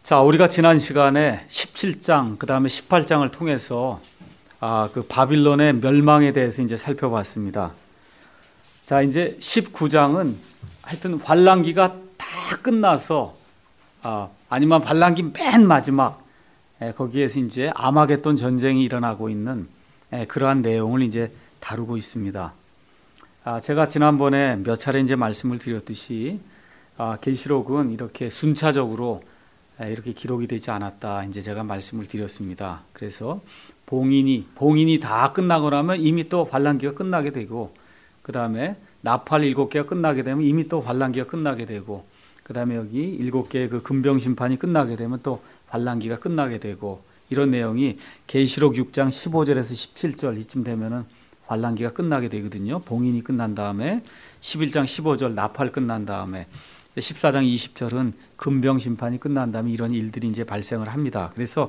자, 우리가 지난 시간에 17장, 그 다음에 18장을 통해서 그 바빌론의 멸망에 대해서 이제 살펴봤습니다. 자, 이제 19장은 하여튼 환란기가 다 끝나서, 아니면 환란기 맨 마지막, 거기에서 이제 아마겟돈 전쟁이 일어나고 있는 그러한 내용을 이제 다루고 있습니다. 제가 지난번에 몇 차례 이제 말씀을 드렸듯이, 계시록은 이렇게 순차적으로 이렇게 기록이 되지 않았다. 이제 제가 말씀을 드렸습니다. 그래서 봉인이 다 끝나고 나면 이미 또 환란기가 끝나게 되고, 그 다음에 나팔 7개가 끝나게 되면 이미 또 환란기가 끝나게 되고, 그 다음에 여기 7개의 그 금병 심판이 끝나게 되면 또 환란기가 끝나게 되고, 이런 내용이 계시록 6장 15절에서 17절 이쯤 되면은 환란기가 끝나게 되거든요. 봉인이 끝난 다음에 11장 15절 나팔 끝난 다음에 14장 20절은 금병 심판이 끝난 다음에 이런 일들이 이제 발생을 합니다. 그래서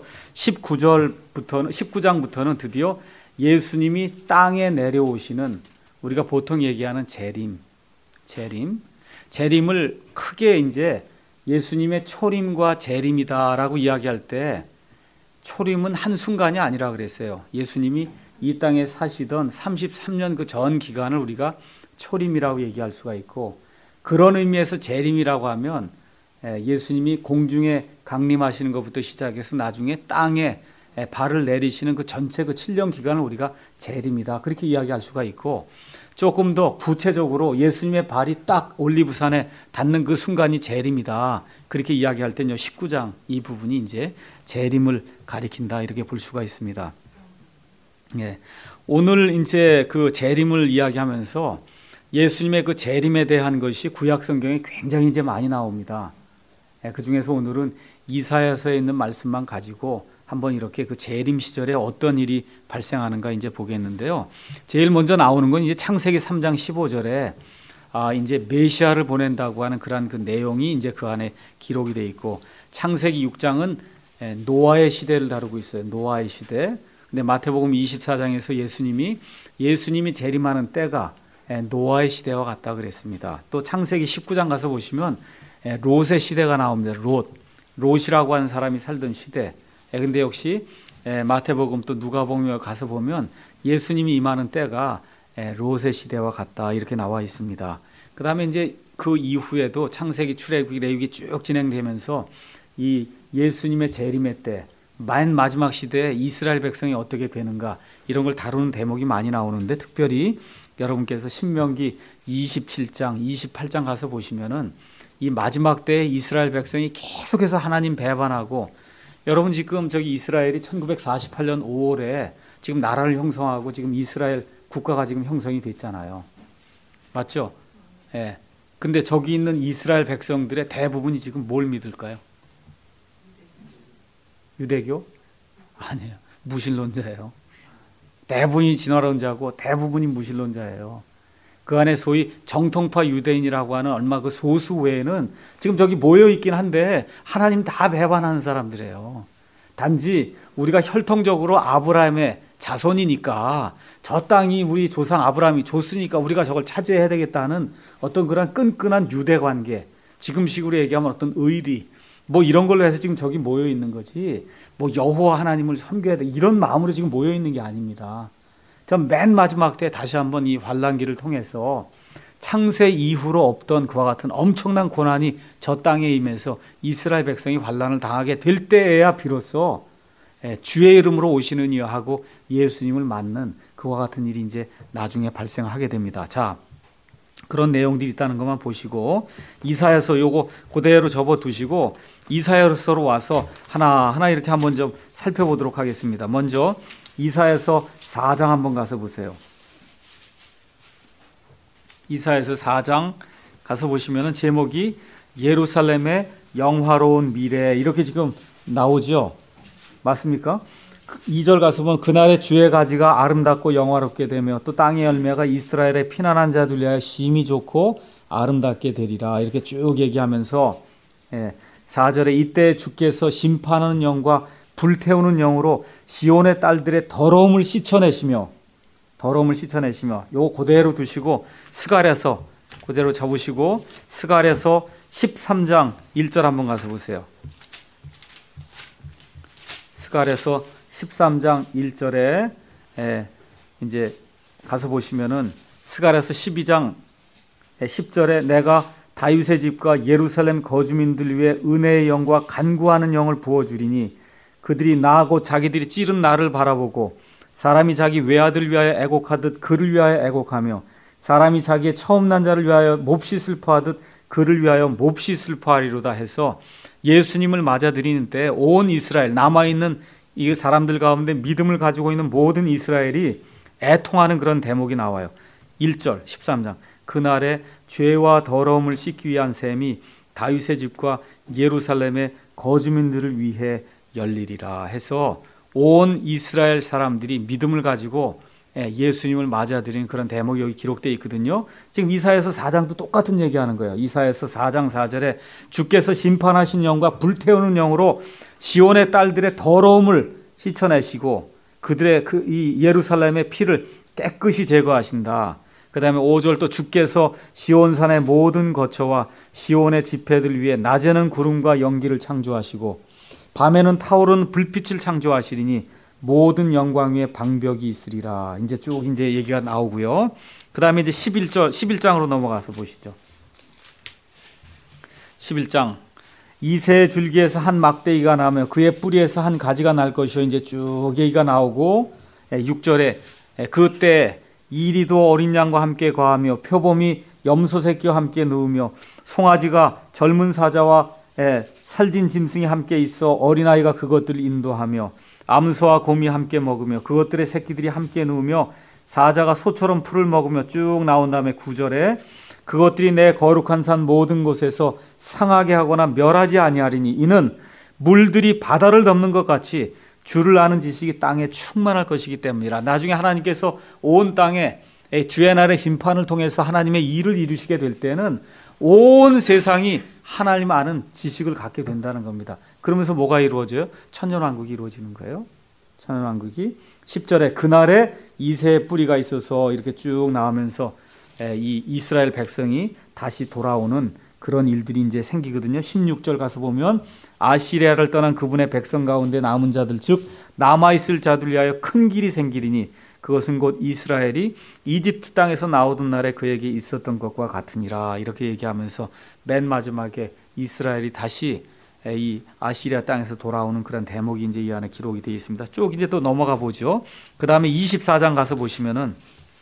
19장부터는 드디어 예수님이 땅에 내려오시는, 우리가 보통 얘기하는 재림을 크게 이제 예수님의 초림과 재림이다라고 이야기할 때, 초림은 한순간이 아니라 그랬어요. 예수님이 이 땅에 사시던 33년 그 전 기간을 우리가 초림이라고 얘기할 수가 있고, 그런 의미에서 재림이라고 하면 예수님이 공중에 강림하시는 것부터 시작해서 나중에 땅에 발을 내리시는 그 전체 그 7년 기간을 우리가 재림이다, 그렇게 이야기할 수가 있고, 조금 더 구체적으로 예수님의 발이 딱 올리브산에 닿는 그 순간이 재림이다, 그렇게 이야기할 때는요 19장 이 부분이 이제 재림을 가리킨다, 이렇게 볼 수가 있습니다. 오늘 이제 그 재림을 이야기하면서 예수님의 그 재림에 대한 것이 구약 성경에 굉장히 이제 많이 나옵니다. 그 중에서 오늘은 이사야서에 있는 말씀만 가지고 한번 이렇게 그 재림 시절에 어떤 일이 발생하는가 이제 보겠는데요. 제일 먼저 나오는 건 이제 창세기 3장 15절에 이제 메시아를 보낸다고 하는 그런 그 내용이 이제 그 안에 기록이 되어 있고, 창세기 6장은 노아의 시대를 다루고 있어요. 노아의 시대. 근데 마태복음 24장에서 예수님이 재림하는 때가 노아의 시대와 같다 그랬습니다. 또 창세기 19장 가서 보시면 롯의 시대가 나옵니다. 롯이라고 하는 사람이 살던 시대. 근데 역시 마태복음 또 누가복음에 가서 보면 예수님이 임하는 때가 롯의 시대와 같다, 이렇게 나와 있습니다. 그 다음에 이제 그 이후에도 창세기, 출애굽기, 레위기 쭉 진행되면서 이 예수님의 재림의 때, 맨 마지막 시대에 이스라엘 백성이 어떻게 되는가, 이런 걸 다루는 대목이 많이 나오는데, 특별히 여러분께서 신명기 27장, 28장 가서 보시면은 이 마지막 때에 이스라엘 백성이 계속해서 하나님 배반하고, 여러분 지금 저기 이스라엘이 1948년 5월에 지금 나라를 형성하고 지금 이스라엘 국가가 지금 형성이 됐잖아요. 맞죠? 예. 근데 저기 있는 이스라엘 백성들의 대부분이 지금 뭘 믿을까요? 유대교? 아니에요. 무신론자예요. 대부분이 진화론자고 대부분이 무신론자예요. 그 안에 소위 정통파 유대인이라고 하는 얼마 그 소수 외에는 지금 저기 모여 있긴 한데 하나님 다 배반하는 사람들이에요. 단지 우리가 혈통적으로 아브라함의 자손이니까, 저 땅이 우리 조상 아브라함이 줬으니까 우리가 저걸 차지해야 되겠다는 어떤 그런 끈끈한 유대 관계, 지금식으로 얘기하면 어떤 의리, 뭐 이런 걸로 해서 지금 저기 모여 있는 거지, 뭐 여호와 하나님을 섬겨야 돼, 이런 마음으로 지금 모여 있는 게 아닙니다. 전 맨 마지막 때 다시 한번 이 환란기를 통해서 창세 이후로 없던 그와 같은 엄청난 고난이 저 땅에 임해서 이스라엘 백성이 환란을 당하게 될 때에야 비로소 주의 이름으로 오시는 이여 하고 예수님을 맞는 그와 같은 일이 이제 나중에 발생하게 됩니다. 자, 그런 내용들이 있다는 것만 보시고, 이사야서 요거 그대로 접어두시고 이사야서로 와서 하나하나 이렇게 한번 좀 살펴보도록 하겠습니다. 먼저 이사야서 4장 한번 가서 보세요. 이사야서 4장 가서 보시면은 제목이 예루살렘의 영화로운 미래, 이렇게 지금 나오죠. 맞습니까? 2절 가서 보면 그날의 주의 가지가 아름답고 영화롭게 되며 또 땅의 열매가 이스라엘의 피난한 자들 위하여 심히 좋고 아름답게 되리라, 이렇게 쭉 얘기하면서 4절에 이때 주께서 심판하는 영과 불태우는 영으로 시온의 딸들의 더러움을 씻어내시며, 요거 그대로 두시고 스가랴서 그대로 접으시고 스가랴서 13장 1절 한번 가서 보세요. 스가랴서 13장 1절에 이제 가서 보시면은 스가랴서 12장 10절에 내가 다윗의 집과 예루살렘 거주민들 위해 은혜의 영과 간구하는 영을 부어주리니 그들이 나하고 자기들이 찌른 나를 바라보고 사람이 자기 외아들 위하여 애곡하듯 그를 위하여 애곡하며 사람이 자기의 처음 난 자를 위하여 몹시 슬퍼하듯 그를 위하여 몹시 슬퍼하리로다 해서 예수님을 맞아들이는 때 온 이스라엘 남아있는 이 사람들 가운데 믿음을 가지고 있는 모든 이스라엘이 애통하는 그런 대목이 나와요. 1절 13장 그날에 죄와 더러움을 씻기 위한 셈이 다윗의 집과 예루살렘의 거주민들을 위해 열리리라 해서 온 이스라엘 사람들이 믿음을 가지고 예수님을 맞아들이는 그런 대목이 여기 기록되어 있거든요. 지금 이사야서 4장도 똑같은 얘기하는 거예요. 이사야서 4장 4절에 주께서 심판하신 영과 불태우는 영으로 시온의 딸들의 더러움을 씻어내시고 그들의 이 예루살렘의 피를 깨끗이 제거하신다. 그 다음에 5절 또 주께서 시온산의 모든 거처와 시온의 집회들 위해 낮에는 구름과 연기를 창조하시고 밤에는 타오르는 불빛을 창조하시리니 모든 영광 위에 방벽이 있으리라. 이제 쭉 이제 얘기가 나오고요. 그 다음에 이제 11장으로 넘어가서 보시죠. 11장 이새의 줄기에서 한 막대기가 나며 그의 뿌리에서 한 가지가 날 것이요. 이제 쭉 얘기가 나오고 6절에 그때 이리도 어린 양과 함께 거하며 표범이 염소 새끼와 함께 누우며 송아지가 젊은 사자와 살진 짐승이 함께 있어 어린아이가 그것들을 인도하며 암소와 곰이 함께 먹으며 그것들의 새끼들이 함께 누우며 사자가 소처럼 풀을 먹으며 쭉 나온 다음에 9절에 그것들이 내 거룩한 산 모든 곳에서 상하게 하거나 멸하지 아니하리니 이는 물들이 바다를 덮는 것 같이 주를 아는 지식이 땅에 충만할 것이기 때문이라. 나중에 하나님께서 온 땅에 주의 날의 심판을 통해서 하나님의 일을 이루시게 될 때는 온 세상이 하나님 아는 지식을 갖게 된다는 겁니다. 그러면서 뭐가 이루어져요? 천년왕국이 이루어지는 거예요. 천년왕국이 10절에 그날에 이새의 뿌리가 있어서 이렇게 쭉 나오면서 이 이스라엘 백성이 다시 돌아오는 그런 일들이 이제 생기거든요. 16절 가서 보면 아시리아를 떠난 그분의 백성 가운데 남은 자들 즉 남아있을 자들 위하여 큰 길이 생기리니 그것은 곧 이스라엘이 이집트 땅에서 나오던 날에 그에게 있었던 것과 같으니라. 이렇게 얘기하면서 맨 마지막에 이스라엘이 다시 이 아시리아 땅에서 돌아오는 그런 대목이 이제 이 안에 기록이 되어 있습니다. 쭉 이제 또 넘어가 보죠. 그 다음에 24장 가서 보시면은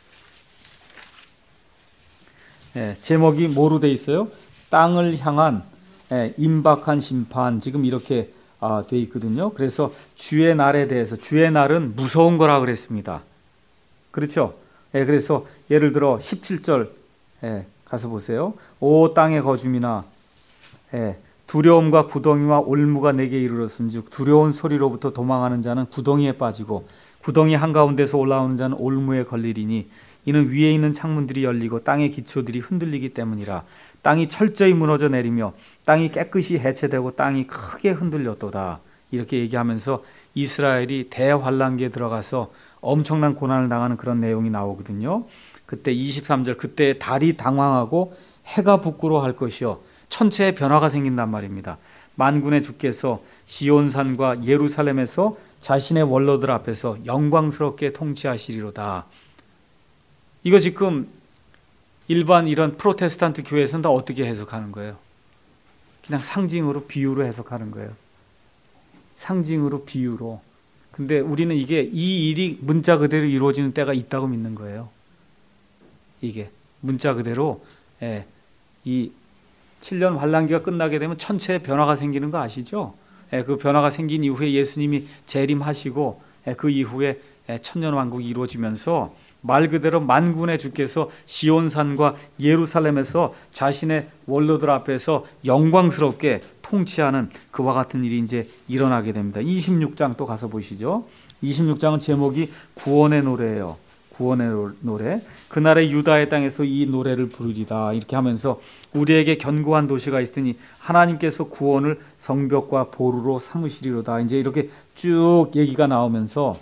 제목이 뭐로 되어 있어요? 땅을 향한 임박한 심판, 지금 이렇게 되어 있거든요. 그래서 주의 날에 대해서, 주의 날은 무서운 거라 그랬습니다. 그렇죠? 그래서 예를 들어 17절 가서 보세요. 오 땅의 거주민아, 두려움과 구덩이와 올무가 내게 이르렀은즉 두려운 소리로부터 도망하는 자는 구덩이에 빠지고 구덩이 한가운데서 올라오는 자는 올무에 걸리리니 이는 위에 있는 창문들이 열리고 땅의 기초들이 흔들리기 때문이라. 땅이 철저히 무너져 내리며 땅이 깨끗이 해체되고 땅이 크게 흔들렸도다. 이렇게 얘기하면서 이스라엘이 대환란기에 들어가서 엄청난 고난을 당하는 그런 내용이 나오거든요. 그때 23절 그때 달이 당황하고 해가 부끄러워할 것이요 천체에 변화가 생긴단 말입니다. 만군의 주께서 시온산과 예루살렘에서 자신의 원로들 앞에서 영광스럽게 통치하시리로다. 이거 지금 일반 이런 프로테스탄트 교회에서는 다 어떻게 해석하는 거예요? 그냥 상징으로 비유로 해석하는 거예요. 상징으로 비유로. 근데 우리는 이 일이 문자 그대로 이루어지는 때가 있다고 믿는 거예요. 이게 문자 그대로 이 7년 환란기가 끝나게 되면 천체에 변화가 생기는 거 아시죠? 그 변화가 생긴 이후에 예수님이 재림하시고 그 이후에 천년왕국이 이루어지면서 말 그대로 만군의 주께서 시온산과 예루살렘에서 자신의 원로들 앞에서 영광스럽게 통치하는 그와 같은 일이 이제 일어나게 됩니다. 26장 또 가서 보시죠. 26장은 제목이 구원의 노래예요. 구원의 노래. 그날의 유다의 땅에서 이 노래를 부르리다. 이렇게 하면서 우리에게 견고한 도시가 있으니 하나님께서 구원을 성벽과 보루로 삼으시리로다. 이제 이렇게 쭉 얘기가 나오면서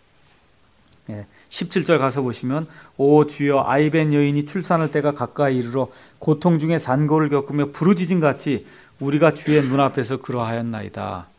17절 가서 보시면 오 주여 아이벤 여인이 출산할 때가 가까이 이르러 고통 중에 산고를 겪으며 부르짖음같이 우리가 주의 눈앞에서 그러하였나이다.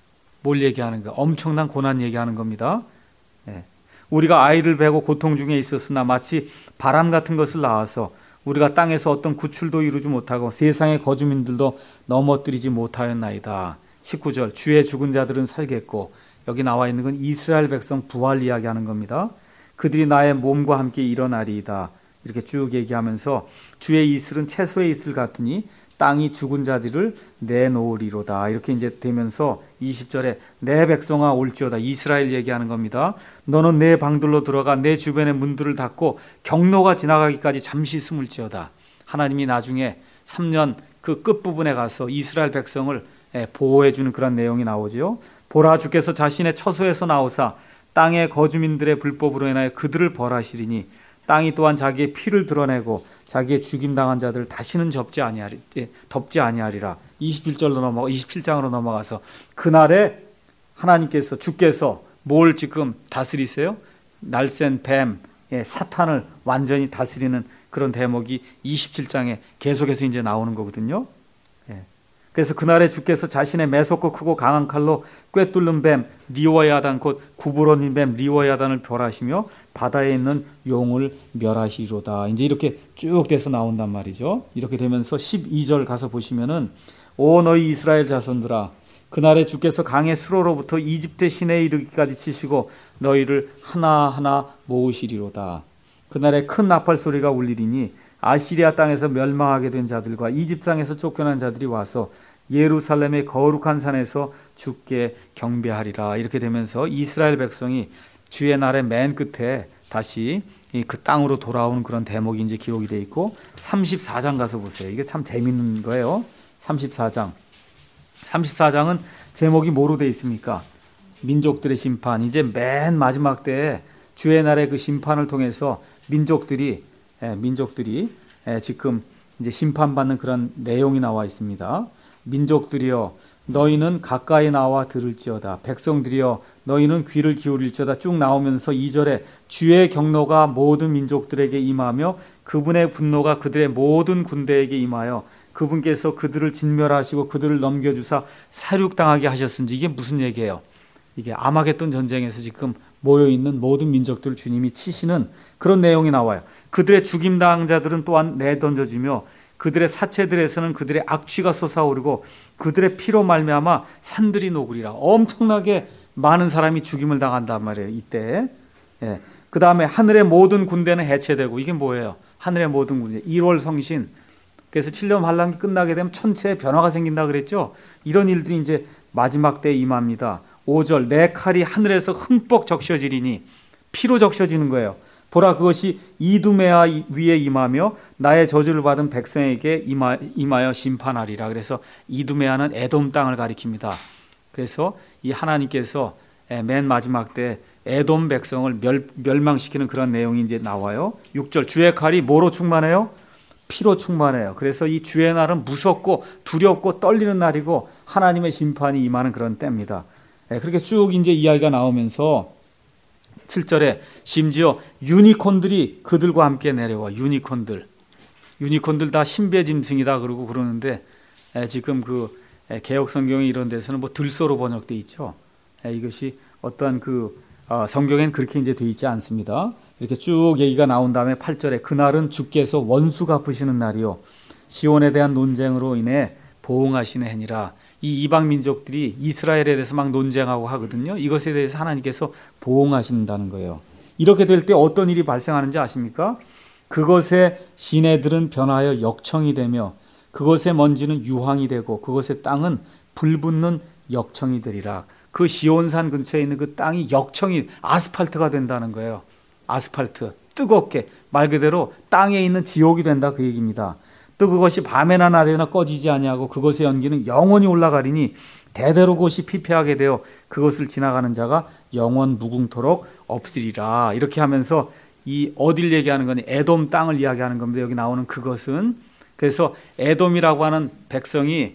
뭘 얘기하는 거? 엄청난 고난 얘기하는 겁니다. 예. 우리가 아이를 베고 고통 중에 있었으나 마치 바람 같은 것을 낳아서 우리가 땅에서 어떤 구출도 이루지 못하고 세상의 거주민들도 넘어뜨리지 못하였나이다. 19절 주의 죽은 자들은 살겠고, 여기 나와 있는 건 이스라엘 백성 부활 이야기하는 겁니다. 그들이 나의 몸과 함께 일어나리이다. 이렇게 쭉 얘기하면서 주의 이슬은 채소의 이슬 같으니 땅이 죽은 자들을 내놓으리로다. 이렇게 이제 되면서 20절에 내 백성아 올지어다. 이스라엘 얘기하는 겁니다. 너는 내 방들로 들어가 내 주변의 문들을 닫고 경로가 지나가기까지 잠시 숨을지어다. 하나님이 나중에 3년 그 끝부분에 가서 이스라엘 백성을 보호해주는 그런 내용이 나오죠. 보라, 주께서 자신의 처소에서 나오사 땅의 거주민들의 불법으로 인하여 그들을 벌하시리니 땅이 또한 자기의 피를 드러내고 자기의 죽임당한 자들을 다시는 덮지 아니하리라. 27장으로 넘어가서 그날에 하나님께서, 주께서 뭘 지금 다스리세요? 날쌘 뱀, 사탄을 완전히 다스리는 그런 대목이 27장에 계속해서 이제 나오는 거거든요. 그래서 그날에 주께서 자신의 매섭고 크고 강한 칼로 꿰뚫는 뱀 리워야단, 곧 구부러진 뱀 리워야단을 벌하시며 바다에 있는 용을 멸하시리로다. 이제 이렇게 쭉 돼서 나온단 말이죠. 이렇게 되면서 12절 가서 보시면은 오 너희 이스라엘 자손들아, 그날에 주께서 강의 수로로부터 이집트 시내에 이르기까지 치시고 너희를 하나하나 모으시리로다. 그날에 큰 나팔 소리가 울리리니 아시리아 땅에서 멸망하게 된 자들과 이집트 땅에서 쫓겨난 자들이 와서 예루살렘의 거룩한 산에서 주께 경배하리라. 이렇게 되면서 이스라엘 백성이 주의 날의 맨 끝에 다시 그 땅으로 돌아오는 그런 대목이 이제 기록이 되어 있고, 34장 가서 보세요. 이게 참 재밌는 거예요. 34장은 제목이 뭐로 되어 있습니까? 민족들의 심판. 이제 맨 마지막 때에 주의 날의 그 심판을 통해서 민족들이 지금 이제 심판받는 그런 내용이 나와 있습니다. 민족들이여 너희는 가까이 나와 들을지어다. 백성들이여 너희는 귀를 기울일지어다. 쭉 나오면서 2절에 주의 경노가 모든 민족들에게 임하며 그분의 분노가 그들의 모든 군대에게 임하여 그분께서 그들을 진멸하시고 그들을 넘겨주사 사륙당하게 하셨은지. 이게 무슨 얘기예요? 이게 아마겟돈 전쟁에서 지금 모여있는 모든 민족들을 주님이 치시는 그런 내용이 나와요. 그들의 죽임당한 자들은 또한 내던져지며 그들의 사체들에서는 그들의 악취가 솟아오르고 그들의 피로 말미암아 산들이 녹으리라. 엄청나게 많은 사람이 죽임을 당한단 말이에요, 이때. 그 다음에 하늘의 모든 군대는 해체되고, 이게 뭐예요? 하늘의 모든 군대, 1월 성신. 그래서 7년 환란기 끝나게 되면 천체의 변화가 생긴다 그랬죠. 이런 일들이 이제 마지막 때에 임합니다. 5절 내 칼이 하늘에서 흠뻑 적셔지리니, 피로 적셔지는 거예요. 보라, 그것이 이두메아 위에 임하며 나의 저주를 받은 백성에게 임하여 심판하리라. 그래서 이두메아는 에돔 땅을 가리킵니다. 그래서 이 하나님께서 맨 마지막 때 에돔 백성을 멸망시키는 그런 내용이 이제 나와요. 6절 주의 칼이 뭐로 충만해요? 피로 충만해요. 그래서 이 주의 날은 무섭고 두렵고 떨리는 날이고 하나님의 심판이 임하는 그런 때입니다. 그렇게 쭉 이제 이야기가 나오면서 7절에 심지어 유니콘들이 그들과 함께 내려와. 유니콘들 다 신비의 짐승이다 그러고 그러는데, 지금 그 개역 성경에 이런 데서는 뭐 들소로 번역돼 있죠. 이것이 어떠한 그 성경엔 그렇게 이제 돼 있지 않습니다. 이렇게 쭉 얘기가 나온 다음에 8절에 그날은 주께서 원수 갚으시는 날이요 시온에 대한 논쟁으로 인해 보응하시는 해니라. 이 이방 민족들이 이스라엘에 대해서 막 논쟁하고 하거든요. 이것에 대해서 하나님께서 보응하신다는 거예요. 이렇게 될 때 어떤 일이 발생하는지 아십니까? 그것의 시내들은 변하여 역청이 되며 그것의 먼지는 유황이 되고 그것의 땅은 불붙는 역청이 되리라. 그 시온산 근처에 있는 그 땅이 역청이, 아스팔트가 된다는 거예요. 아스팔트, 뜨겁게, 말 그대로 땅에 있는 지옥이 된다 그 얘기입니다. 또 그것이 밤에나 낮에나 꺼지지 아니하고 그것의 연기는 영원히 올라가리니 대대로 그것이 피폐하게 되어 그것을 지나가는 자가 영원 무궁토록 없으리라. 이렇게 하면서 이 어딜 얘기하는 거니? 에돔 땅을 이야기하는 겁니다. 여기 나오는 그것은. 그래서 에돔이라고 하는 백성이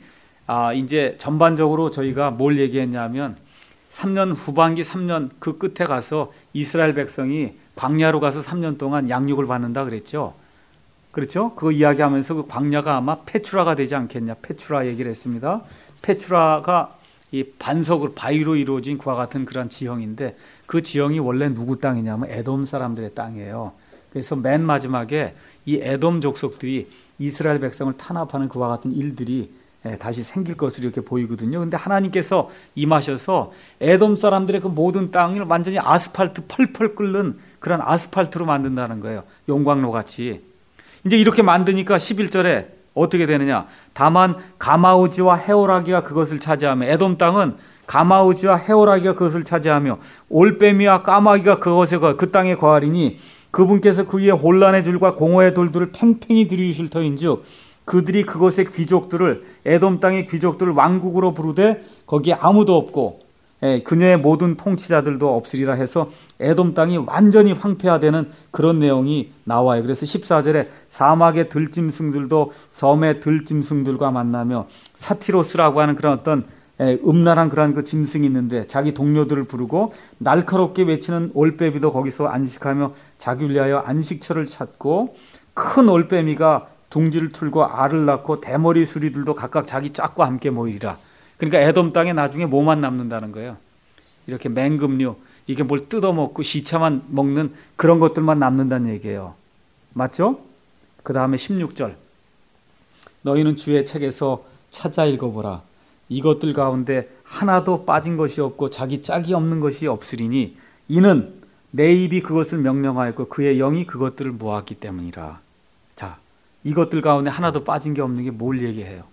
이제 전반적으로 저희가 뭘 얘기했냐면 3년 후반기 3년 그 끝에 가서 이스라엘 백성이 광야로 가서 3년 동안 양육을 받는다 그랬죠. 그렇죠? 그거 이야기하면서 그 광야가 아마 페추라가 되지 않겠냐. 페추라 얘기를 했습니다. 페추라가 이 반석으로 바위로 이루어진 그와 같은 그런 지형인데 그 지형이 원래 누구 땅이냐면 에돔 사람들의 땅이에요. 그래서 맨 마지막에 이 에돔 족속들이 이스라엘 백성을 탄압하는 그와 같은 일들이 다시 생길 것으로 이렇게 보이거든요. 근데 하나님께서 임하셔서 에돔 사람들의 그 모든 땅을 완전히 아스팔트 펄펄 끓는 그런 아스팔트로 만든다는 거예요. 용광로 같이. 이제 이렇게 만드니까 11절에 어떻게 되느냐? 다만 가마우지와 헤오라기가 그것을 차지하며 에돔 땅은 가마우지와 헤오라기가 그것을 차지하며 올빼미와 까마귀가 그 땅에 거하리니 그분께서 그 위에 혼란의 줄과 공허의 돌들을 팽팽히 들이우실 터인즉 그들이 그것의 귀족들을 에돔 땅의 귀족들을 왕국으로 부르되 거기에 아무도 없고 그녀의 모든 통치자들도 없으리라 해서 에돔 땅이 완전히 황폐화되는 그런 내용이 나와요. 그래서 14절에 사막의 들짐승들도 섬의 들짐승들과 만나며 사티로스라고 하는 그런 어떤 음란한 그런 그 짐승이 있는데 자기 동료들을 부르고 날카롭게 외치는 올빼미도 거기서 안식하며 자기를 위하여 안식처를 찾고 큰 올빼미가 둥지를 틀고 알을 낳고 대머리 수리들도 각각 자기 짝과 함께 모이리라. 그러니까 에돔 땅에 나중에 뭐만 남는다는 거예요. 이렇게 맹금류, 이게 뭘 뜯어먹고 시체만 먹는 그런 것들만 남는다는 얘기예요. 맞죠? 그 다음에 16절. 너희는 주의 책에서 찾아 읽어보라. 이것들 가운데 하나도 빠진 것이 없고 자기 짝이 없는 것이 없으리니 이는 내 입이 그것을 명령하였고 그의 영이 그것들을 모았기 때문이라. 자, 이것들 가운데 하나도 빠진 게 없는 게 뭘 얘기해요?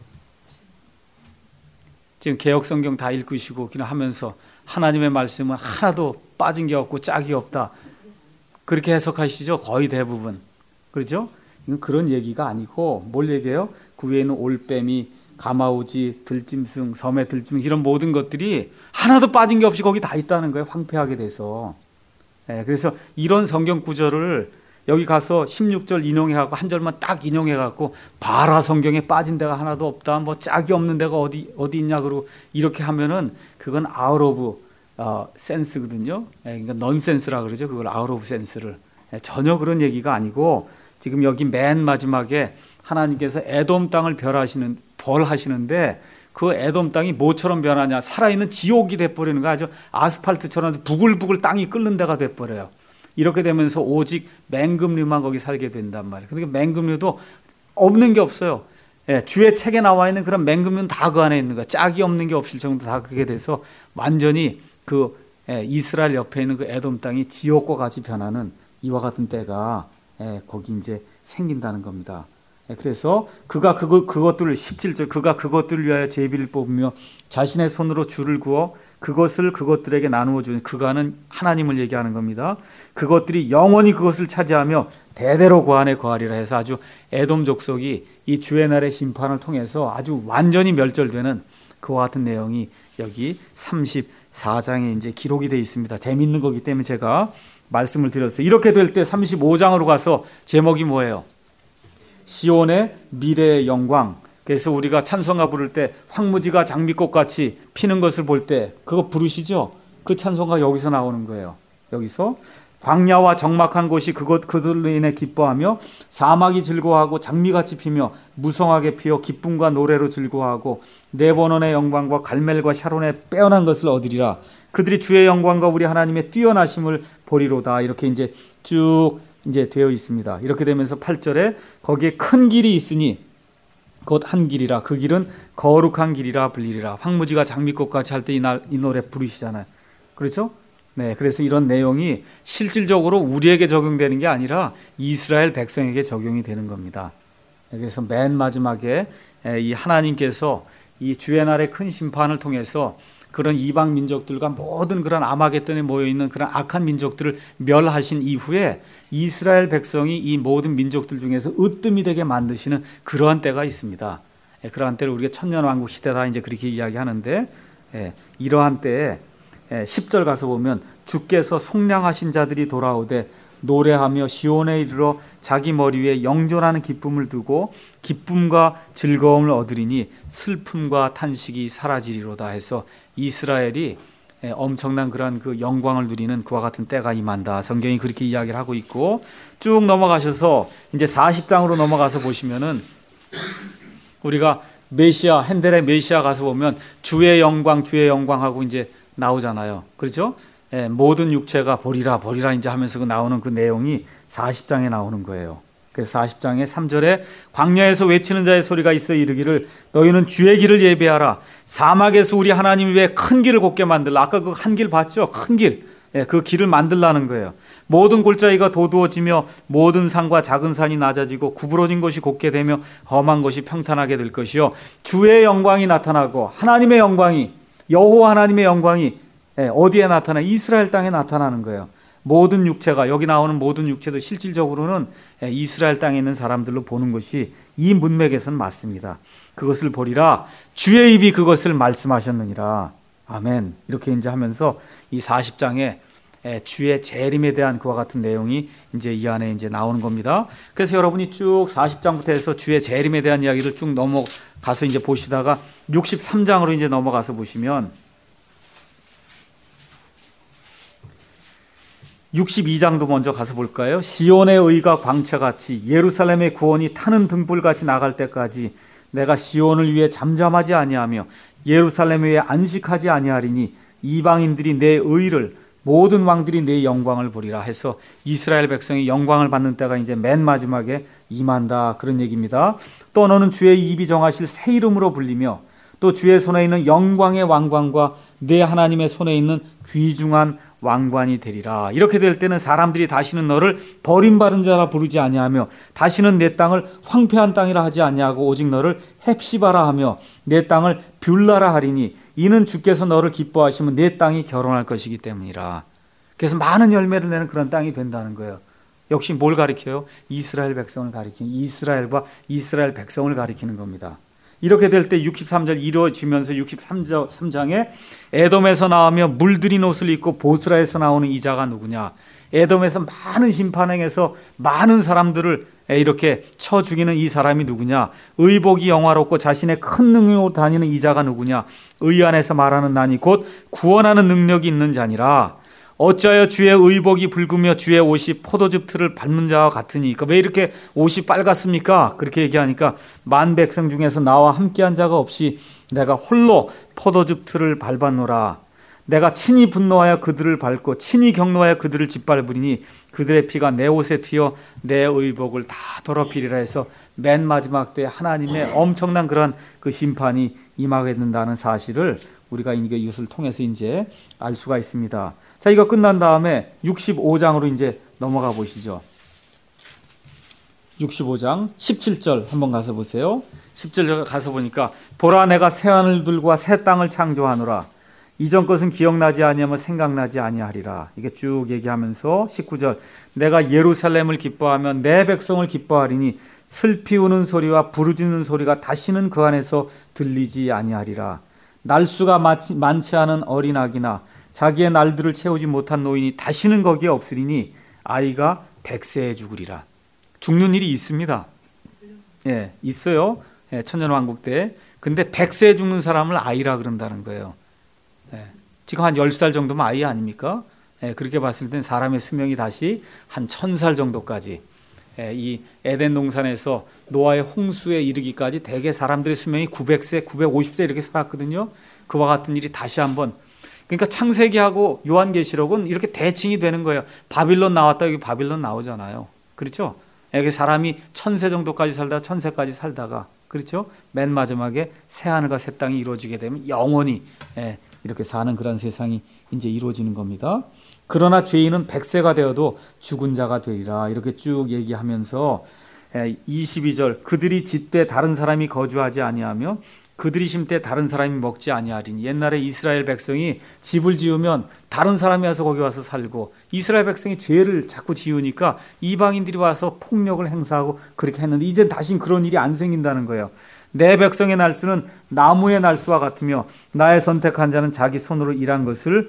지금 개역성경 다 읽으시고 그냥 하면서 하나님의 말씀은 하나도 빠진 게 없고 짝이 없다. 그렇게 해석하시죠? 거의 대부분. 그렇죠? 이건 그런 얘기가 아니고 뭘 얘기해요? 그 위에는 올빼미, 가마우지, 들짐승, 섬의 들짐승 이런 모든 것들이 하나도 빠진 게 없이 거기 다 있다는 거예요. 황폐하게 돼서. 그래서 이런 성경 구절을 여기 가서 16절 인용해갖고 한 절만 딱 인용해갖고 봐라 성경에 빠진 데가 하나도 없다. 뭐 짝이 없는 데가 어디 있냐 그러고 이렇게 하면은 그건 아웃 오브 센스거든요. 그러니까 넌센스라 그러죠. 그걸 아웃 오브 센스를. 전혀 그런 얘기가 아니고 지금 여기 맨 마지막에 하나님께서 에돔 땅을 벌하시는데 그 에돔 땅이 뭐처럼 변하냐? 살아있는 지옥이 돼버리는 거야. 아주 아스팔트처럼 부글부글 땅이 끓는 데가 돼버려요. 이렇게 되면서 오직 맹금류만 거기 살게 된단 말이에요. 그러니까 맹금류도 없는 게 없어요. 주의 책에 나와 있는 그런 맹금류는 다 그 안에 있는 거야. 짝이 없는 게 없을 정도 다 그렇게 돼서 완전히 그 이스라엘 옆에 있는 그 에돔 땅이 지옥과 같이 변하는 이와 같은 때가 거기 이제 생긴다는 겁니다. 그래서 그가 그것들을 17절 그가 그것들을 위하여 제비를 뽑으며 자신의 손으로 줄을 그어 그것을 그것들에게 나누어 주는 그가는 하나님을 얘기하는 겁니다. 그것들이 영원히 그것을 차지하며 대대로 그 안에 거하리라 해서 아주 에돔 족속이 이 주의 날의 심판을 통해서 아주 완전히 멸절되는 그와 같은 내용이 여기 34장에 이제 기록이 되어 있습니다. 재밌는 거기 때문에 제가 말씀을 드렸어요. 이렇게 될 때 35장으로 가서 제목이 뭐예요? 시온의 미래의 영광. 그래서 우리가 찬송가 부를 때 황무지가 장미꽃같이 피는 것을 볼 때 그거 부르시죠? 그 찬송가 여기서 나오는 거예요. 여기서 광야와 적막한 곳이 그들로 인해 기뻐하며 사막이 즐거워하고 장미같이 피며 무성하게 피어 기쁨과 노래로 즐거워하고 레바논의 영광과 갈멜과 샤론의 빼어난 것을 얻으리라. 그들이 주의 영광과 우리 하나님의 뛰어나심을 보리로다. 이렇게 이제 쭉 이제 되어 있습니다. 이렇게 되면서 8절에 거기에 큰 길이 있으니 곧 한 길이라 그 길은 거룩한 길이라 불리리라. 황무지가 장미꽃같이 할 때 이 노래 부르시잖아요. 그렇죠? 네, 그래서 이런 내용이 실질적으로 우리에게 적용되는 게 아니라 이스라엘 백성에게 적용이 되는 겁니다. 그래서 맨 마지막에 이 하나님께서 이 주의 날의 큰 심판을 통해서 그런 이방 민족들과 모든 그런 아마겟돈에 모여있는 그런 악한 민족들을 멸하신 이후에 이스라엘 백성이 이 모든 민족들 중에서 으뜸이 되게 만드시는 그러한 때가 있습니다. 그러한 때를 우리가 천년왕국 시대다 이제 그렇게 이야기하는데 이러한 때에 10절 가서 보면 주께서 속량하신 자들이 돌아오되 노래하며 시온에 이르러 자기 머리 위에 영존하는 기쁨을 두고 기쁨과 즐거움을 얻으리니 슬픔과 탄식이 사라지리로다 해서 이스라엘이 엄청난 그런 그 영광을 누리는 그와 같은 때가 임한다. 성경이 그렇게 이야기를 하고 있고 쭉 넘어가셔서 이제 40장으로 넘어가서 보시면은 우리가 메시아, 핸델의 메시아 가서 보면 주의 영광 하고 이제 나오잖아요. 그렇죠? 예, 모든 육체가 보리라 이제 하면서 나오는 그 내용이 40장에 나오는 거예요. 그래서 40장의 3절에 광야에서 외치는 자의 소리가 있어 이르기를 너희는 주의 길을 예배하라. 사막에서 우리 하나님이 왜 큰 길을 곱게 만들라. 아까 그 한 길 봤죠? 큰 길. 예, 그 길을 만들라는 거예요. 모든 골짜기가 도두어지며 모든 산과 작은 산이 낮아지고 구부러진 것이 곱게 되며 험한 것이 평탄하게 될 것이요 주의 영광이 나타나고 하나님의 영광이 여호와 하나님의 영광이 어디에 나타나? 이스라엘 땅에 나타나는 거예요. 모든 육체가 여기 나오는 모든 육체도 실질적으로는 이스라엘 땅에 있는 사람들로 보는 것이 이 문맥에서는 맞습니다. 그것을 보리라 주의 입이 그것을 말씀하셨느니라. 아멘. 이렇게 이제 하면서 이 40장에 주의 재림에 대한 그와 같은 내용이 이제 이 안에 이제 나오는 겁니다. 그래서 여러분이 쭉 40장부터 해서 주의 재림에 대한 이야기를 쭉 넘어가서 이제 보시다가 63장으로 이제 넘어가서 보시면 62장도 먼저 가서 볼까요? 시온의 의가 광채같이 예루살렘의 구원이 타는 등불같이 나갈 때까지 내가 시온을 위해 잠잠하지 아니하며 예루살렘 위에 안식하지 아니하리니 이방인들이 내 의를 모든 왕들이 내 영광을 보리라 해서 이스라엘 백성이 영광을 받는 때가 이제 맨 마지막에 임한다 그런 얘기입니다. 또 너는 주의 입이 정하실 새 이름으로 불리며 또 주의 손에 있는 영광의 왕관과 내 하나님의 손에 있는 귀중한 왕관이 되리라. 이렇게 될 때는 사람들이 다시는 너를 버림받은 자라 부르지 아니하며 다시는 내 땅을 황폐한 땅이라 하지 아니하고 오직 너를 헵시바라 하며 내 땅을 뷸라라 하리니 이는 주께서 너를 기뻐하시면 내 땅이 결혼할 것이기 때문이라. 그래서 많은 열매를 내는 그런 땅이 된다는 거예요. 역시 뭘 가리켜요? 이스라엘 백성을 가리키는, 이스라엘과 이스라엘 백성을 가리키는 겁니다. 이렇게 될 때 63절 이루어지면서 63장에 에돔에서 나오며 물들인 옷을 입고 보스라에서 나오는 이자가 누구냐? 에돔에서 많은 심판행에서 많은 사람들을 이렇게 쳐 죽이는 이 사람이 누구냐? 의복이 영화롭고 자신의 큰 능력으로 다니는 이자가 누구냐? 의 안에서 말하는 나니 곧 구원하는 능력이 있는 자니라. 어찌하여 주의 의복이 붉으며 주의 옷이 포도즙 틀을 밟는 자와 같으니. 왜 이렇게 옷이 빨갛습니까? 그렇게 얘기하니까 만 백성 중에서 나와 함께한 자가 없이 내가 홀로 포도즙 틀을 밟았노라. 내가 친히 분노하여 그들을 밟고 친히 경노하여 그들을 짓밟으리니 그들의 피가 내 옷에 튀어 내 의복을 다 더럽히리라 해서 맨 마지막 때 하나님의 엄청난 그런 그 심판이 임하게 된다는 사실을 우리가 이것을 통해서 이제 알 수가 있습니다. 자, 이거 끝난 다음에 65장으로 이제 넘어가 보시죠. 65장 17절 한번 가서 보세요. 10절 가서 보니까 보라 내가 새 하늘들과 새 땅을 창조하노라. 이전 것은 기억나지 아니하며 생각나지 아니하리라. 이게 쭉 얘기하면서 19절 내가 예루살렘을 기뻐하며 내 백성을 기뻐하리니 슬피 우는 소리와 부르짖는 소리가 다시는 그 안에서 들리지 아니하리라. 날수가 많지 않은 어린 아기나 자기의 날들을 채우지 못한 노인이 다시는 거기에 없으리니 아이가 100세에 죽으리라. 죽는 일이 있습니다. 예, 있어요. 예, 천년왕국 때. 근데 100세에 죽는 사람을 아이라 그런다는 거예요. 예, 지금 한 10살 정도면 아이 아닙니까? 예, 그렇게 봤을 땐 사람의 수명이 다시 한 1000살 정도까지. 예, 이 에덴 동산에서 노아의 홍수에 이르기까지 대개 사람들의 수명이 900세, 950세 이렇게 살았거든요. 그와 같은 일이 다시 한번. 그러니까 창세기하고 요한계시록은 이렇게 대칭이 되는 거예요. 바빌론 나왔다 여기 바빌론 나오잖아요. 그렇죠? 여기 사람이 1000세 정도까지 살다가 1000세까지 살다가 그렇죠? 맨 마지막에 새 하늘과 새 땅이 이루어지게 되면 영원히 이렇게 사는 그런 세상이 이제 이루어지는 겁니다. 그러나 죄인은 100세가 되어도 죽은 자가 되리라. 이렇게 쭉 얘기하면서 22절 그들이 짓되 다른 사람이 거주하지 아니하며 그들이 심되 다른 사람이 먹지 아니하리니. 옛날에 이스라엘 백성이 집을 지으면 다른 사람이 와서 거기 와서 살고 이스라엘 백성이 죄를 자꾸 지으니까 이방인들이 와서 폭력을 행사하고 그렇게 했는데 이제 다신 그런 일이 안 생긴다는 거예요. 내 백성의 날수는 나무의 날수와 같으며 나의 선택한 자는 자기 손으로 일한 것을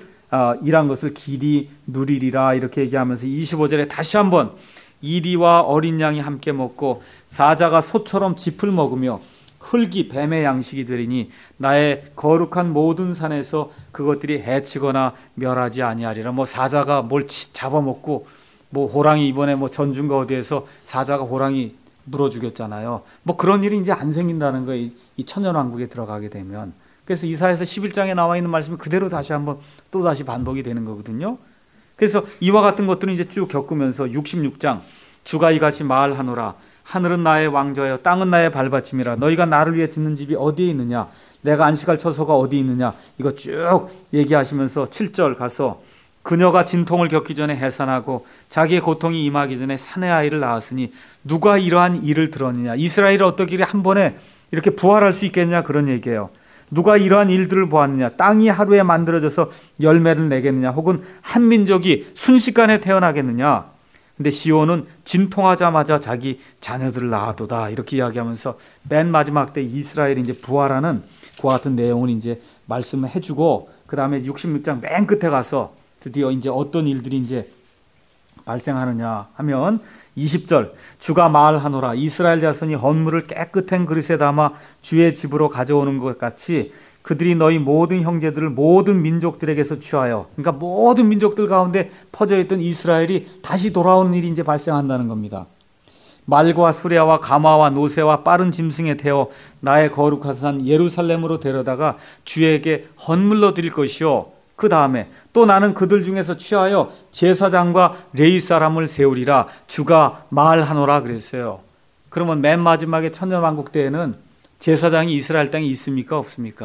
길이 누리리라. 이렇게 얘기하면서 25절에 다시 한번 이리와 어린 양이 함께 먹고 사자가 소처럼 짚을 먹으며 흙이 뱀의 양식이 되리니 나의 거룩한 모든 산에서 그것들이 해치거나 멸하지 아니하리라. 뭐 사자가 뭘 잡아먹고 뭐 호랑이 이번에 뭐 전중가 어디에서 사자가 호랑이 물어 죽였잖아요. 뭐 그런 일이 이제 안 생긴다는 거예요. 이 천년왕국에 들어가게 되면. 그래서 이사야서 11장에 나와 있는 말씀이 그대로 다시 한번 또 다시 반복이 되는 거거든요. 그래서 이와 같은 것들은 이제 쭉 겪으면서 66장 주가 이같이 말하노라. 하늘은 나의 왕좌여 땅은 나의 발받침이라. 너희가 나를 위해 짓는 집이 어디에 있느냐? 내가 안식할 처소가 어디 있느냐? 이거 쭉 얘기하시면서 7절 가서 그녀가 진통을 겪기 전에 해산하고 자기의 고통이 임하기 전에 사내 아이를 낳았으니 누가 이러한 일을 들었느냐? 이스라엘이 어떻게 한 번에 이렇게 부활할 수 있겠냐? 그런 얘기예요. 누가 이러한 일들을 보았느냐? 땅이 하루에 만들어져서 열매를 내겠느냐? 혹은 한 민족이 순식간에 태어나겠느냐? 근데 시온은 진통하자마자 자기 자녀들을 낳아도다 이렇게 이야기하면서 맨 마지막 때 이스라엘이 이제 부활하는 그와 같은 내용을 이제 말씀을 해주고 그 다음에 66장 맨 끝에 가서 드디어 이제 어떤 일들이 이제 발생하느냐 하면 20절 주가 말하노라. 이스라엘 자손이 헌물을 깨끗한 그릇에 담아 주의 집으로 가져오는 것 같이 그들이 너희 모든 형제들을 모든 민족들에게서 취하여, 그러니까 모든 민족들 가운데 퍼져있던 이스라엘이 다시 돌아오는 일이 이제 발생한다는 겁니다. 말과 수레와 가마와 노새와 빠른 짐승에 태워 나의 거룩한 산 예루살렘으로 데려다가 주에게 헌물로 드릴 것이요. 그 다음에 또 나는 그들 중에서 취하여 제사장과 레위 사람을 세우리라. 주가 말하노라 그랬어요. 그러면 맨 마지막에 천년왕국 때에는 제사장이 이스라엘 땅에 있습니까? 없습니까?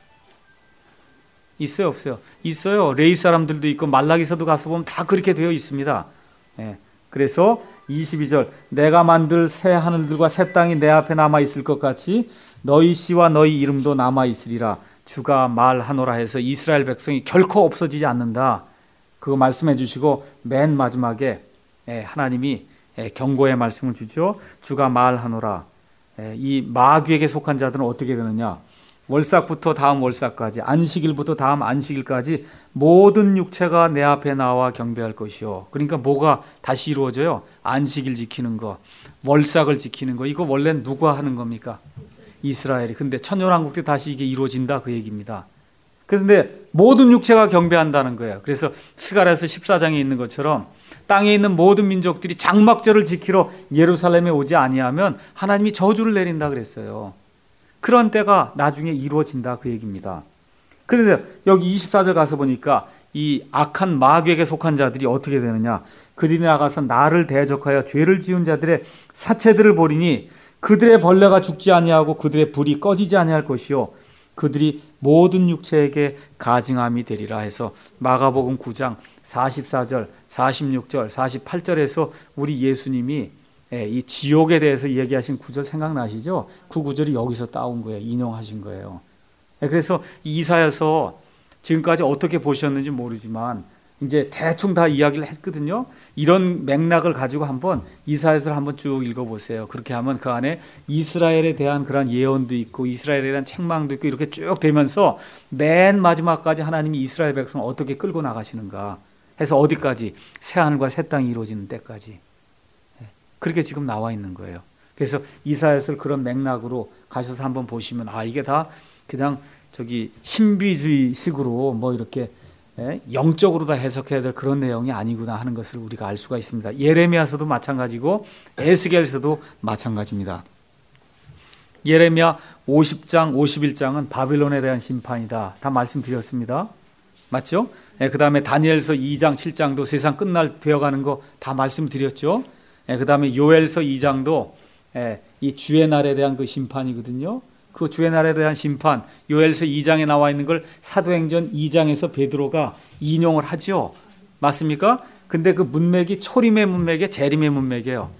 있어요? 없어요? 있어요. 레위 사람들도 있고 말라기서도 가서 보면 다 그렇게 되어 있습니다. 그래서 22절 내가 만들 새 하늘들과 새 땅이 내 앞에 남아있을 것 같이 너희 씨와 너희 이름도 남아있으리라. 주가 말하노라 해서 이스라엘 백성이 결코 없어지지 않는다. 그거 말씀해 주시고 맨 마지막에 하나님이 경고의 말씀을 주죠. 주가 말하노라. 이 마귀에게 속한 자들은 어떻게 되느냐. 월삭부터 다음 월삭까지 안식일부터 다음 안식일까지 모든 육체가 내 앞에 나와 경배할 것이요. 그러니까 뭐가 다시 이루어져요? 안식일 지키는 거, 월삭을 지키는 거. 이거 원래 누가 하는 겁니까? 이스라엘이. 근데 천년왕국 때 다시 이게 이루어진다 그 얘기입니다. 그래서 근데 모든 육체가 경배한다는 거예요. 그래서 스가랴서 14장에 있는 것처럼 땅에 있는 모든 민족들이 장막절을 지키러 예루살렘에 오지 아니하면 하나님이 저주를 내린다 그랬어요. 그런 때가 나중에 이루어진다 그 얘기입니다. 그런데 여기 24절 가서 보니까 이 악한 마귀에게 속한 자들이 어떻게 되느냐. 그들이 나가서 나를 대적하여 죄를 지은 자들의 사체들을 보리니 그들의 벌레가 죽지 아니하고 그들의 불이 꺼지지 아니할 것이요 그들이 모든 육체에게 가증함이 되리라 해서 마가복음 9장 44절, 46절, 48절에서 우리 예수님이 이 지옥에 대해서 얘기하신 구절 생각나시죠? 그 구절이 여기서 따온 거예요. 인용하신 거예요. 그래서 이사야서 지금까지 어떻게 보셨는지 모르지만 이제 대충 다 이야기를 했거든요. 이런 맥락을 가지고 한번 이사야서를 한번 쭉 읽어보세요. 그렇게 하면 그 안에 이스라엘에 대한 그런 예언도 있고 이스라엘에 대한 책망도 있고 이렇게 쭉 되면서 맨 마지막까지 하나님이 이스라엘 백성을 어떻게 끌고 나가시는가 해서 어디까지? 새하늘과 새 땅이 이루어지는 때까지. 그렇게 지금 나와 있는 거예요. 그래서 이사야서를 그런 맥락으로 가셔서 한번 보시면 이게 다 그냥 저기 신비주의식으로 뭐 이렇게 영적으로 다 해석해야 될 그런 내용이 아니구나 하는 것을 우리가 알 수가 있습니다. 예레미야서도 마찬가지고 에스겔서도 마찬가지입니다. 예레미야 50장, 51장은 바빌론에 대한 심판이다. 다 말씀드렸습니다. 맞죠? 그 다음에 다니엘서 2장, 7장도 세상 끝날 되어가는 거 다 말씀드렸죠. 그 다음에 요엘서 2장도 이 주의 날에 대한 그 심판이거든요. 그 주의 날에 대한 심판, 요엘서 2장에 나와 있는 걸 사도행전 2장에서 베드로가 인용을 하죠. 맞습니까? 근데 그 문맥이 초림의 문맥이에요, 재림의 문맥이에요.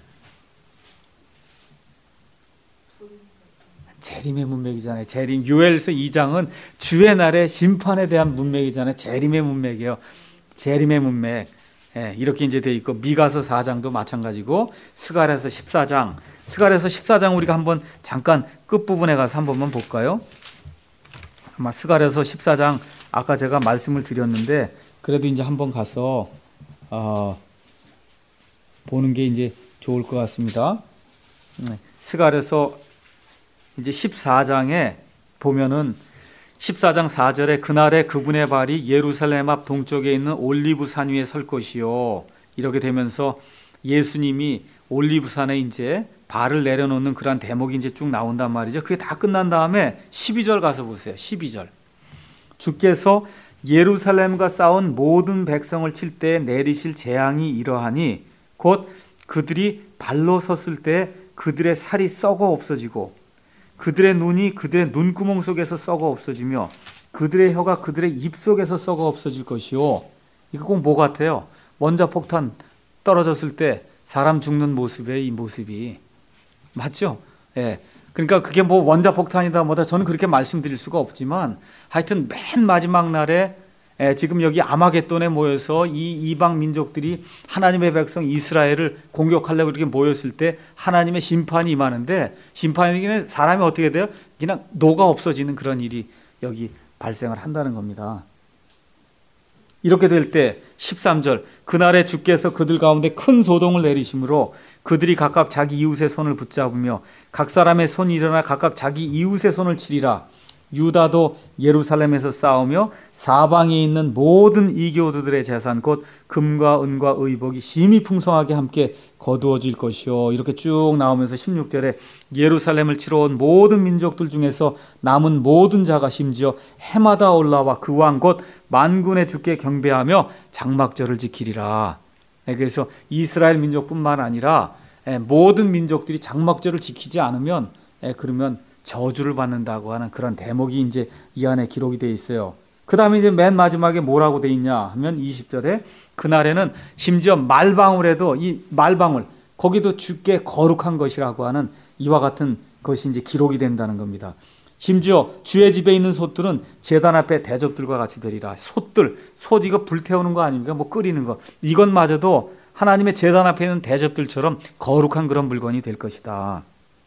재림의 문맥이잖아요. 재림. 요엘서 2장은 주의 날의 심판에 대한 문맥이잖아요. 재림의 문맥이에요. 재림의 문맥. 이렇게 이제 돼 있고 미가서 4장도 마찬가지고 스가랴서 14장. 스가랴서 14장 우리가 한번 잠깐 끝부분에 가서 한 번만 볼까요? 아마 스가랴서 14장 아까 제가 말씀을 드렸는데 그래도 이제 한번 가서 보는 게 이제 좋을 것 같습니다. 스가랴서 이제 14장에 보면은 14장 4절에 그날에 그분의 발이 예루살렘 앞 동쪽에 있는 올리브산 위에 설 것이요. 이렇게 되면서 예수님이 올리브산에 이제 발을 내려놓는 그러한 대목이 이제 쭉 나온단 말이죠. 그게 다 끝난 다음에 12절 가서 보세요. 12절. 주께서 예루살렘과 싸운 모든 백성을 칠 때 내리실 재앙이 이러하니 곧 그들이 발로 섰을 때 그들의 살이 썩어 없어지고 그들의 눈이 그들의 눈구멍 속에서 썩어 없어지며 그들의 혀가 그들의 입 속에서 썩어 없어질 것이요. 이거 꼭 뭐 같아요? 원자폭탄 떨어졌을 때 사람 죽는 모습의 이 모습이 맞죠? 예. 그러니까 그게 뭐 원자폭탄이다 뭐다 저는 그렇게 말씀드릴 수가 없지만 하여튼 맨 마지막 날에 지금 여기 아마겟돈에 모여서 이 이방 민족들이 하나님의 백성 이스라엘을 공격하려고 이렇게 모였을 때 하나님의 심판이 임하는데 심판이 사람이 어떻게 돼요? 그냥 녹아 없어지는 그런 일이 여기 발생을 한다는 겁니다. 이렇게 될 때 13절 그날에 주께서 그들 가운데 큰 소동을 내리심으로 그들이 각각 자기 이웃의 손을 붙잡으며 각 사람의 손이 일어나 각각 자기 이웃의 손을 치리라. 유다도 예루살렘에서 싸우며 사방에 있는 모든 이교도들의 재산 곧 금과 은과 의복이 심히 풍성하게 함께 거두어질 것이요. 이렇게 쭉 나오면서 16절에 예루살렘을 치러 온 모든 민족들 중에서 남은 모든 자가 심지어 해마다 올라와 그 왕 곧 만군의 주께 경배하며 장막절을 지키리라. 그래서 이스라엘 민족뿐만 아니라 모든 민족들이 장막절을 지키지 않으면 그러면 저주를 받는다고 하는 그런 대목이 이제 이 안에 기록이 되어 있어요. 그 다음에 이제 맨 마지막에 뭐라고 되어 있냐 하면 20절에 그날에는 심지어 말방울에도 이 말방울 거기도 주께 거룩한 것이라고 하는 이와 같은 것이 이제 기록이 된다는 겁니다. 심지어 주의 집에 있는 솥들은 제단 앞에 대접들과 같이 되리라. 솥 이거 불태우는 거 아닙니까? 뭐 끓이는 거 이것마저도 하나님의 제단 앞에 있는 대접들처럼 거룩한 그런 물건이 될 것이다.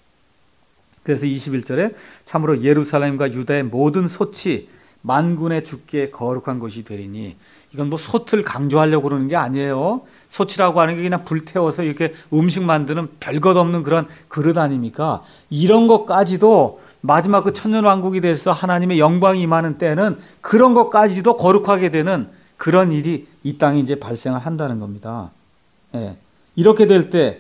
그래서 21절에 참으로 예루살렘과 유다의 모든 솥이 만군의 주께 거룩한 것이 되리니 이건 뭐 솥을 강조하려고 그러는 게 아니에요. 솥이라고 하는 게 그냥 불태워서 이렇게 음식 만드는 별것 없는 그런 그릇 아닙니까? 이런 것까지도 마지막 그 천년왕국이 돼서 하나님의 영광이 임하는 때는 그런 것까지도 거룩하게 되는 그런 일이 이 땅에 이제 발생을 한다는 겁니다. 이렇게 될 때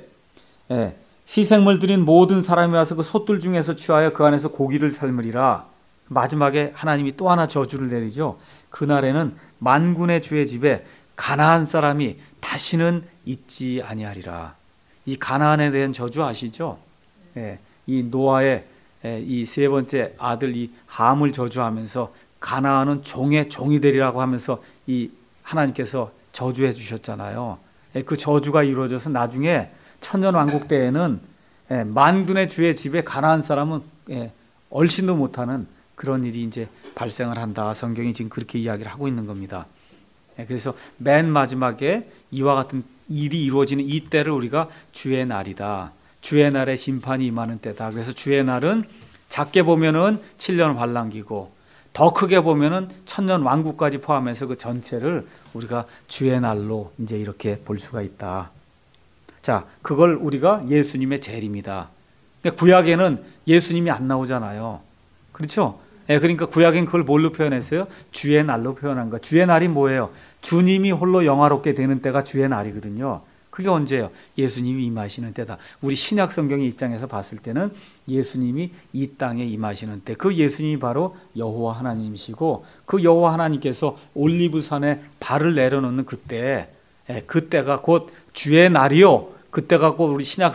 희생물 드린 모든 사람이 와서 그 솥들 중에서 취하여 그 안에서 고기를 삶으리라. 마지막에 하나님이 또 하나 저주를 내리죠. 그날에는 만군의 주의 집에 가나안 사람이 다시는 있지 아니하리라. 이 가나안에 대한 저주 아시죠? 이 노아의 이 세 번째 아들 이 함을 저주하면서 가나안은 종의 종이 되리라고 하면서 이 하나님께서 저주해 주셨잖아요. 그 저주가 이루어져서 나중에 천년왕국 때에는 만군의 주의 집에 가나안 사람은 얼씬도 못하는 그런 일이 이제 발생을 한다. 성경이 지금 그렇게 이야기를 하고 있는 겁니다. 그래서 맨 마지막에 이와 같은 일이 이루어지는 이 때를 우리가 주의 날이다. 주의 날에 심판이 임하는 때다. 그래서 주의 날은 작게 보면은 7년 환란기고 더 크게 보면은 천년 왕국까지 포함해서 그 전체를 우리가 주의 날로 이제 이렇게 볼 수가 있다. 자, 그걸 우리가 예수님의 재림이다. 구약에는 예수님이 안 나오잖아요. 그렇죠? 그러니까 구약엔 그걸 뭘로 표현했어요? 주의 날로 표현한 거. 주의 날이 뭐예요? 주님이 홀로 영화롭게 되는 때가 주의 날이거든요. 그게 언제예요? 예수님이 임하시는 때다. 우리 신약 성경의 입장에서 봤을 때는 예수님이 이 땅에 임하시는 때, 그 예수님이 바로 여호와 하나님이시고 그 여호와 하나님께서 올리브산에 발을 내려놓는 그때, 그때가 곧 주의 날이요. 그때가 곧 우리 신약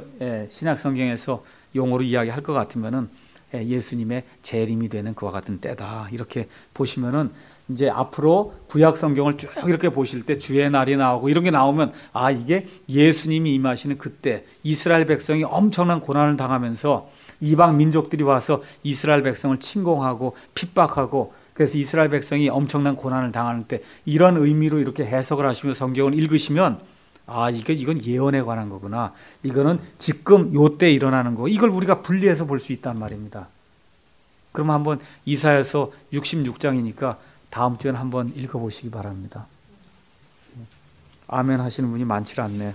성경에서 용어로 이야기할 것 같으면은 예수님의 재림이 되는 그와 같은 때다. 이렇게 보시면은 이제 앞으로 구약 성경을 쭉 이렇게 보실 때 주의 날이 나오고 이런 게 나오면 아, 이게 예수님이 임하시는 그때 이스라엘 백성이 엄청난 고난을 당하면서 이방 민족들이 와서 이스라엘 백성을 침공하고 핍박하고 그래서 이스라엘 백성이 엄청난 고난을 당하는 때 이런 의미로 이렇게 해석을 하시며 성경을 읽으시면 아, 이건 예언에 관한 거구나. 이거는 지금 요때 일어나는 거. 이걸 우리가 분리해서 볼 수 있단 말입니다. 그럼 한번 이사야서 66장이니까 다음 주에는 한번 읽어보시기 바랍니다. 아멘 하시는 분이 많지 않네.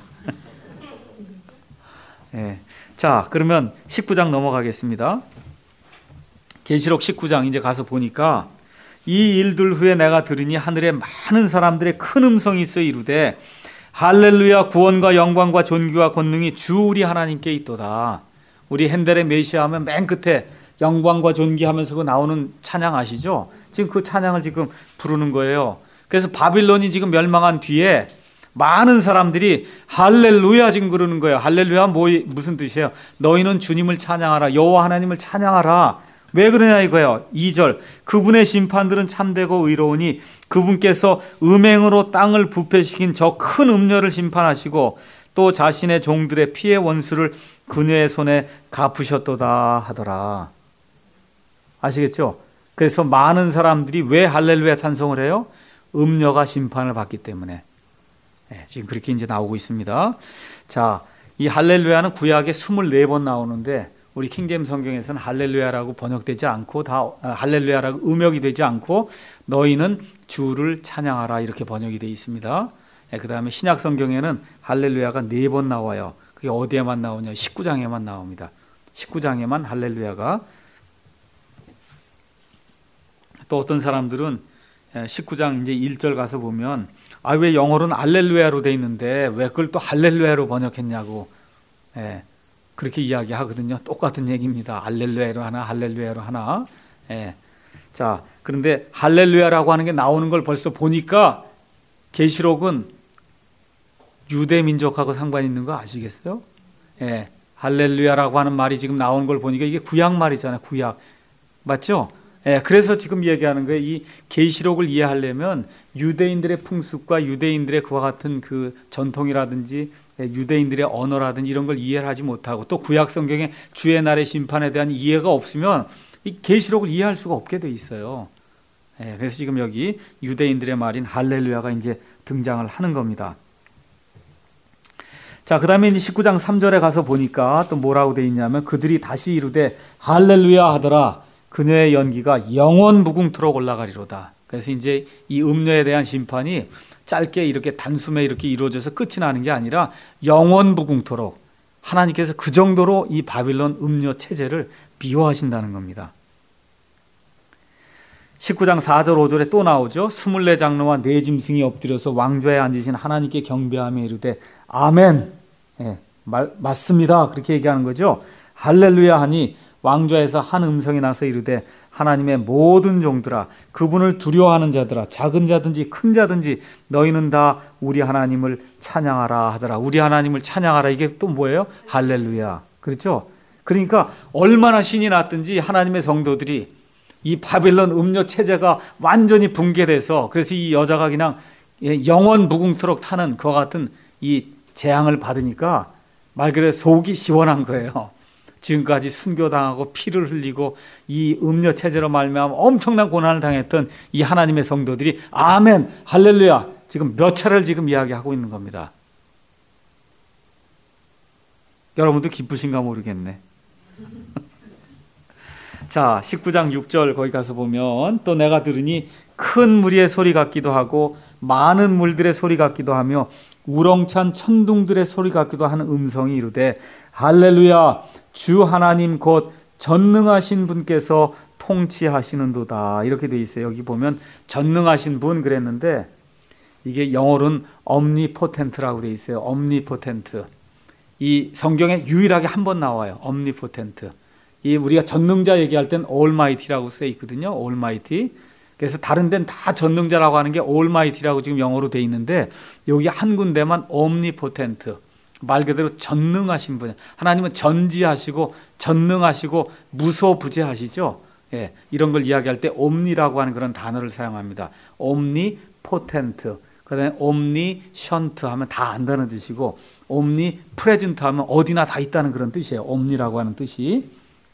자, 그러면 19장 넘어가겠습니다. 계시록 19장 이제 가서 보니까 이 일들 후에 내가 들으니 하늘에 많은 사람들의 큰 음성이 있어 이르되 할렐루야, 구원과 영광과 존귀와 권능이 주 우리 하나님께 있도다. 우리 핸델의 메시아 하면 맨 끝에 영광과 존귀하면서 그 나오는 찬양 아시죠? 지금 그 찬양을 지금 부르는 거예요. 그래서 바빌론이 지금 멸망한 뒤에 많은 사람들이 할렐루야 지금 그러는 거예요. 할렐루야 무슨 뜻이에요? 너희는 주님을 찬양하라. 여호와 하나님을 찬양하라. 왜 그러냐 이거예요. 2절 그분의 심판들은 참되고 의로우니 그분께서 음행으로 땅을 부패시킨 저 큰 음녀를 심판하시고 또 자신의 종들의 피의 원수를 그녀의 손에 갚으셨도다 하더라. 아시겠죠? 그래서 많은 사람들이 왜 할렐루야 찬송을 해요? 음녀가 심판을 받기 때문에. 네, 지금 그렇게 이제 나오고 있습니다. 자, 이 할렐루야는 구약에 24번 나오는데 우리 킹제임 성경에서는 할렐루야라고 번역되지 않고 할렐루야라고 음역이 되지 않고 너희는 주를 찬양하라 이렇게 번역이 되어 있습니다. 네, 그 다음에 신약 성경에는 할렐루야가 4번 나와요. 그게 어디에만 나오냐? 19장에만 나옵니다. 19장에만 할렐루야가. 또 어떤 사람들은 19장 이제 1절 가서 보면 왜 영어로는 할렐루야로 돼 있는데 왜 그걸 또 할렐루야로 번역했냐고 그렇게 이야기하거든요. 똑같은 얘기입니다. 할렐루야로 하나 할렐루야로 하나. 자, 그런데 할렐루야라고 하는 게 나오는 걸 벌써 보니까 계시록은 유대 민족하고 상관 있는 거 아시겠어요? 할렐루야라고 하는 말이 지금 나오는 걸 보니까 이게 구약 말이잖아요. 구약. 맞죠? 그래서 지금 얘기하는 거예요. 이 계시록을 이해하려면 유대인들의 풍습과 유대인들의 그와 같은 그 전통이라든지 유대인들의 언어라든지 이런 걸 이해를 하지 못하고 또 구약 성경의 주의 날의 심판에 대한 이해가 없으면 이 계시록을 이해할 수가 없게 돼 있어요. 그래서 지금 여기 유대인들의 말인 할렐루야가 이제 등장을 하는 겁니다. 자, 그 다음에 이제 19장 3절에 가서 보니까 또 뭐라고 돼 있냐면 그들이 다시 이르되 할렐루야 하더라. 그녀의 연기가 영원 무궁토록 올라가리로다. 그래서 이제 이 음녀에 대한 심판이 짧게 이렇게 단숨에 이렇게 이루어져서 끝이 나는 게 아니라 영원 무궁토록 하나님께서 그 정도로 이 바빌론 음녀 체제를 미워하신다는 겁니다. 19장 4절 5절에 또 나오죠. 24장로와 4짐승이 엎드려서 왕좌에 앉으신 하나님께 경배하며 이르되 아멘. 맞습니다. 그렇게 얘기하는 거죠. 할렐루야 하니 왕좌에서 한 음성이 나서 이르되 하나님의 모든 종들아 그분을 두려워하는 자들아 작은 자든지 큰 자든지 너희는 다 우리 하나님을 찬양하라 하더라. 우리 하나님을 찬양하라. 이게 또 뭐예요? 할렐루야. 그렇죠? 그러니까 얼마나 신이 났든지 하나님의 성도들이 이 바빌론 음료 체제가 완전히 붕괴돼서 그래서 이 여자가 그냥 영원 무궁토록 타는 그와 같은 이 재앙을 받으니까 말 그대로 속이 시원한 거예요. 지금까지 순교당하고 피를 흘리고 이 음녀 체제로 말미암아 엄청난 고난을 당했던 이 하나님의 성도들이 아멘, 할렐루야 지금 몇 차례를 지금 이야기하고 있는 겁니다. 여러분도 기쁘신가 모르겠네. 자, 19장 6절 거기 가서 보면 또 내가 들으니 큰 무리의 소리 같기도 하고 많은 물들의 소리 같기도 하며 우렁찬 천둥들의 소리 같기도 하는 음성이 이르되 할렐루야 주 하나님 곧 전능하신 분께서 통치하시는도다. 이렇게 돼 있어요. 여기 보면 전능하신 분 그랬는데 이게 영어로는 omnipotent라고 돼 있어요. omnipotent. 이 성경에 유일하게 한 번 나와요. omnipotent. 이 우리가 전능자 얘기할 땐 almighty라고 써 있거든요. almighty. 그래서 다른 데는 다 전능자라고 하는 게 almighty라고 지금 영어로 돼 있는데 여기 한 군데만 omnipotent. 말 그대로 전능하신 분. 하나님은 전지하시고 전능하시고 무소부재하시죠. 이런 걸 이야기할 때 omni라고 하는 그런 단어를 사용합니다. omnipotent. 그다음에 omniscient 하면 다 안다는 뜻이고 omnipresent 하면 어디나 다 있다는 그런 뜻이에요. omni라고 하는 뜻이.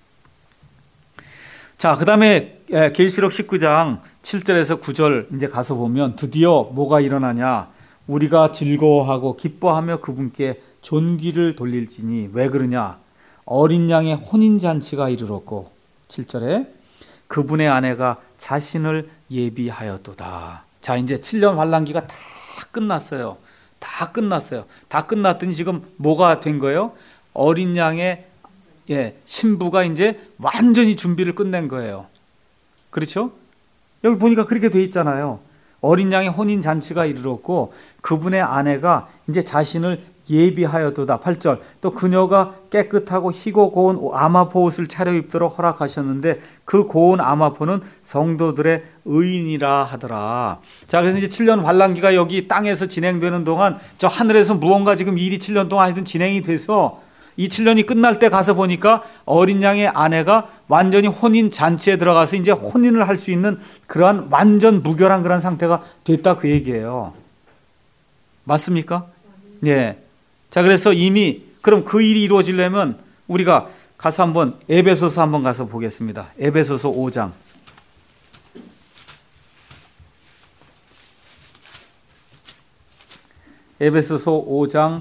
자, 그다음에 계시록 19장 7절에서 9절 이제 가서 보면 드디어 뭐가 일어나냐? 우리가 즐거워하고 기뻐하며 그분께 존귀를 돌릴지니 왜 그러냐? 어린 양의 혼인 잔치가 이르렀고 7절에 그분의 아내가 자신을 예비하였도다. 자, 이제 7년 환란기가 다 끝났어요. 다 끝났어요. 다 끝났더니 지금 뭐가 된 거예요? 어린 양의 신부가 이제 완전히 준비를 끝낸 거예요. 그렇죠? 여기 보니까 그렇게 돼 있잖아요. 어린 양의 혼인 잔치가 이르렀고 그분의 아내가 이제 자신을 예비하여도다. 8절. 또 그녀가 깨끗하고 희고 고운 아마포 옷을 차려입도록 허락하셨는데 그 고운 아마포는 성도들의 의인이라 하더라. 자, 그래서 이제 7년 환란기가 여기 땅에서 진행되는 동안 저 하늘에서 무언가 지금 일이 7년 동안 하여튼 진행이 돼서 이 7년이 끝날 때 가서 보니까 어린 양의 아내가 완전히 혼인 잔치에 들어가서 이제 혼인을 할 수 있는 그러한 완전 무결한 그런 상태가 됐다 그 얘기예요. 맞습니까? 네. 자, 그래서 이미 그럼 그 일이 이루어지려면 우리가 가서 한번 에베소서 한번 가서 보겠습니다. 에베소서 5장. 에베소서 5장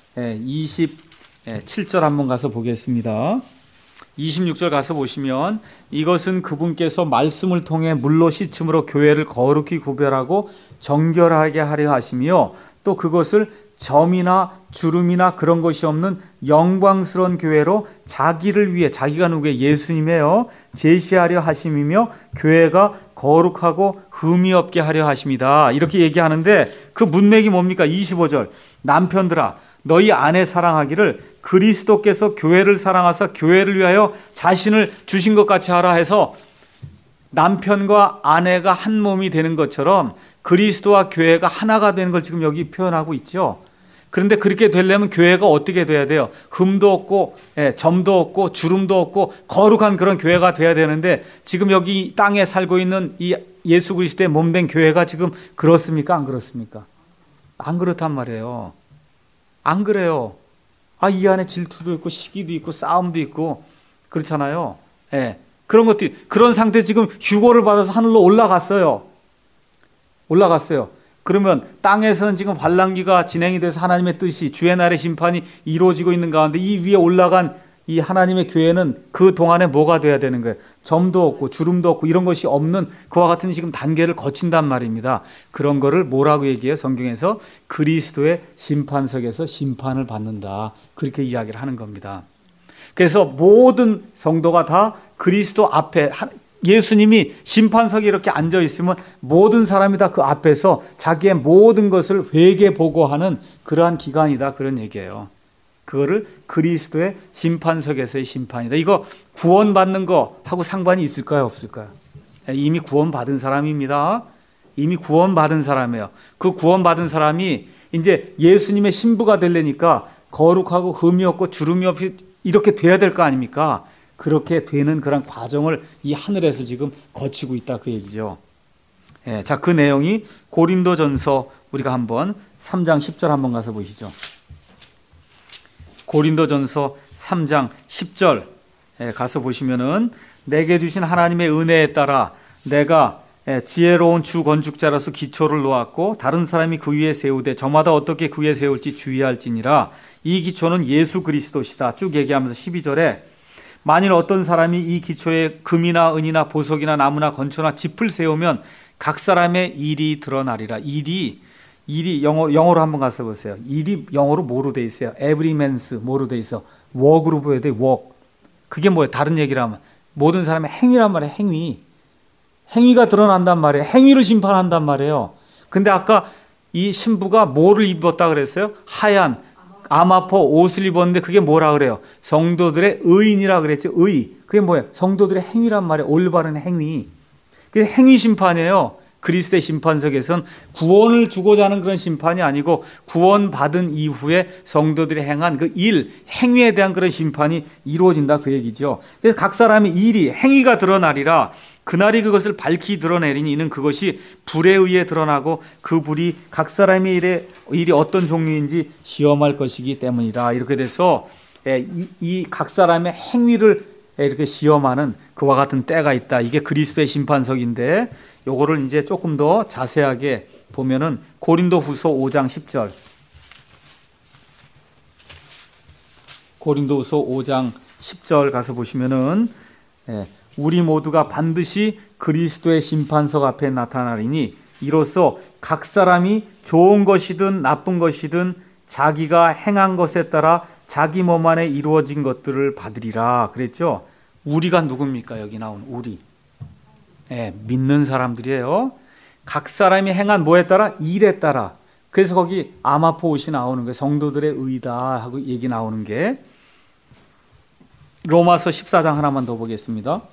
27절 한번 가서 보겠습니다. 26절 가서 보시면 이것은 그분께서 말씀을 통해 물로 씻음으로 교회를 거룩히 구별하고 정결하게 하려 하시며 또 그것을 점이나 주름이나 그런 것이 없는 영광스러운 교회로 자기를 위해, 자기가 누구예요? 예수님이에요. 제시하려 하심이며 교회가 거룩하고 흠이 없게 하려 하십니다. 이렇게 얘기하는데 그 문맥이 뭡니까? 25절. 남편들아 너희 아내 사랑하기를 그리스도께서 교회를 사랑하사 교회를 위하여 자신을 주신 것 같이 하라 해서 남편과 아내가 한 몸이 되는 것처럼 그리스도와 교회가 하나가 되는 걸 지금 여기 표현하고 있죠. 그런데 그렇게 되려면 교회가 어떻게 돼야 돼요? 흠도 없고 점도 없고 주름도 없고 거룩한 그런 교회가 돼야 되는데 지금 여기 땅에 살고 있는 이 예수 그리스도의 몸된 교회가 지금 그렇습니까? 안 그렇습니까? 안 그렇단 말이에요. 안 그래요. 이 안에 질투도 있고 시기도 있고 싸움도 있고 그렇잖아요. 그런 것들이 그런 상태 지금 휴고를 받아서 하늘로 올라갔어요. 그러면 땅에서는 지금 환란기가 진행이 돼서 하나님의 뜻이 주의 날의 심판이 이루어지고 있는 가운데 이 위에 올라간 이 하나님의 교회는 그 동안에 뭐가 돼야 되는 거예요? 점도 없고 주름도 없고 이런 것이 없는 그와 같은 지금 단계를 거친단 말입니다. 그런 거를 뭐라고 얘기해요? 성경에서 그리스도의 심판석에서 심판을 받는다. 그렇게 이야기를 하는 겁니다. 그래서 모든 성도가 다 그리스도 앞에 예수님이 심판석에 이렇게 앉아 있으면 모든 사람이 다 그 앞에서 자기의 모든 것을 회개 보고하는 그러한 기간이다. 그런 얘기예요. 그거를 그리스도의 심판석에서의 심판이다. 이거 구원받는 거하고 상관이 있을까요? 없을까요? 이미 구원받은 사람입니다. 이미 구원받은 사람이에요. 그 구원받은 사람이 이제 예수님의 신부가 되려니까 거룩하고 흠이 없고 주름이 없이 이렇게 돼야 될 거 아닙니까? 그렇게 되는 그런 과정을 이 하늘에서 지금 거치고 있다 그 얘기죠. 자, 그 내용이 고린도전서 우리가 한번 3장 10절 한번 가서 보시죠. 고린도전서 3장 10절 가서 보시면은 내게 주신 하나님의 은혜에 따라 내가 지혜로운 주 건축자로서 기초를 놓았고 다른 사람이 그 위에 세우되 저마다 어떻게 그 위에 세울지 주의할지니라. 이 기초는 예수 그리스도시다. 쭉 얘기하면서 12절에 만일 어떤 사람이 이 기초에 금이나 은이나 보석이나 나무나 건초나 짚을 세우면 각 사람의 일이 드러나리라. 일이 영어로 한번 가서 보세요. 일이 영어로 뭐로 돼 있어요? Every man's 뭐로 돼 있어? work으로 보여야 돼. work. 그게 뭐예요? 다른 얘기를 하면 모든 사람의 행위란 말이에요. 행위가 드러난단 말이에요. 행위를 심판한단 말이에요. 근데 아까 이 신부가 뭐를 입었다 그랬어요? 하얀 아마포 옷을 입었는데 그게 뭐라 그래요? 성도들의 의인이라 그랬죠. 그게 뭐예요? 성도들의 행위란 말이에요. 올바른 행위. 그게 행위 심판이에요. 그리스도의 심판석에선 구원을 주고자 하는 그런 심판이 아니고 구원받은 이후에 성도들이 행한 그 행위에 대한 그런 심판이 이루어진다 그 얘기죠. 그래서 각 사람의 행위가 드러나리라. 그날이 그것을 밝히 드러내리니 이는 그것이 불에 의해 드러나고 그 불이 각 사람의 일이 어떤 종류인지 시험할 것이기 때문이다. 이렇게 돼서 이 각 사람의 행위를 이렇게 시험하는 그와 같은 때가 있다. 이게 그리스도의 심판석인데 요거를 이제 조금 더 자세하게 보면은 고린도후서 5장 10절. 고린도후서 5장 10절 가서 보시면은 우리 모두가 반드시 그리스도의 심판석 앞에 나타나리니 이로써 각 사람이 좋은 것이든 나쁜 것이든 자기가 행한 것에 따라 자기 몸 안에 이루어진 것들을 받으리라 그랬죠. 우리가 누굽니까? 여기 나온 우리. 믿는 사람들이에요. 각 사람이 행한 뭐에 따라? 일에 따라. 그래서 거기 아마포옷이 나오는 거예요. 성도들의 의다 하고 얘기 나오는 게. 로마서 14장 하나만 더 보겠습니다.